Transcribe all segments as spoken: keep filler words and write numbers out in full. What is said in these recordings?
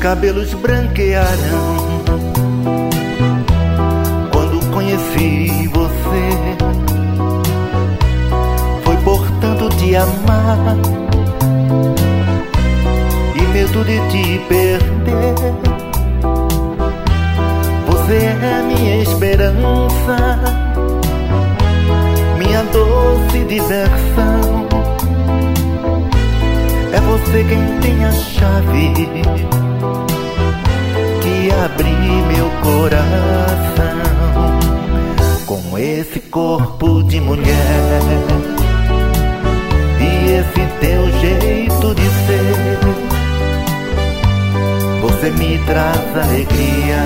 cabelos branquearam quando conheci você. Foi por tanto te amar e medo de te perder. Você é minha esperança, minha doce diversão. É você quem tem a chave que abre meu coração. Com esse corpo de mulher e esse teu jeito de ser, você me traz alegria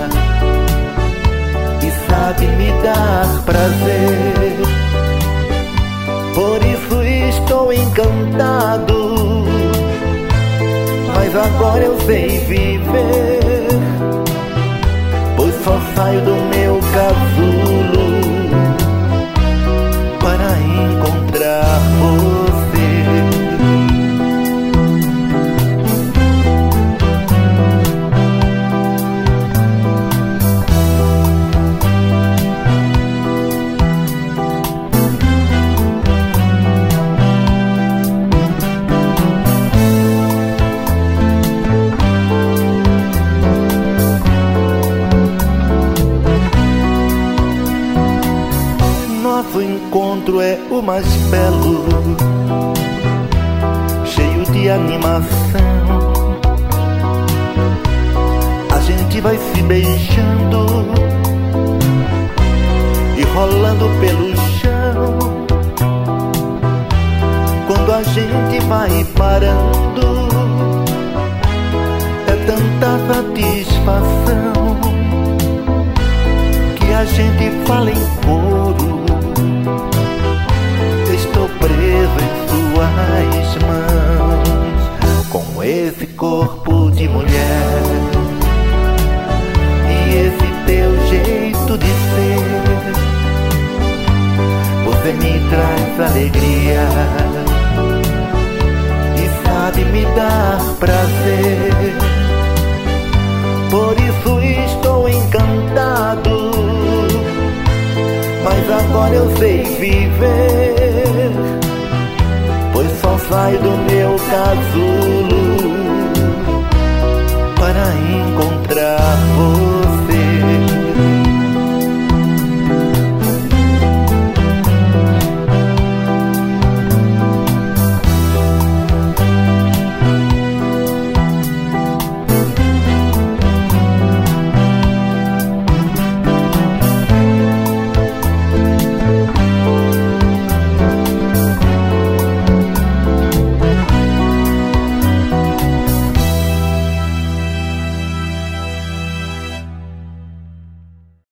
e sabe me dar prazer. Por isso estou encantado, mas agora eu sei viver, pois só saio do meu casulo para encontrar você. Nosso encontro é o mais belo, cheio de animação. A gente vai se beijando e rolando pelo chão. Quando a gente vai parando, é tanta satisfação que a gente fala em coro. Estou preso em suas mãos, com esse corpo de mulher e esse teu jeito de ser. Você me traz alegria e sabe me dar prazer. Por isso estou encantado, mas agora eu sei viver, pois só saio do meu casulo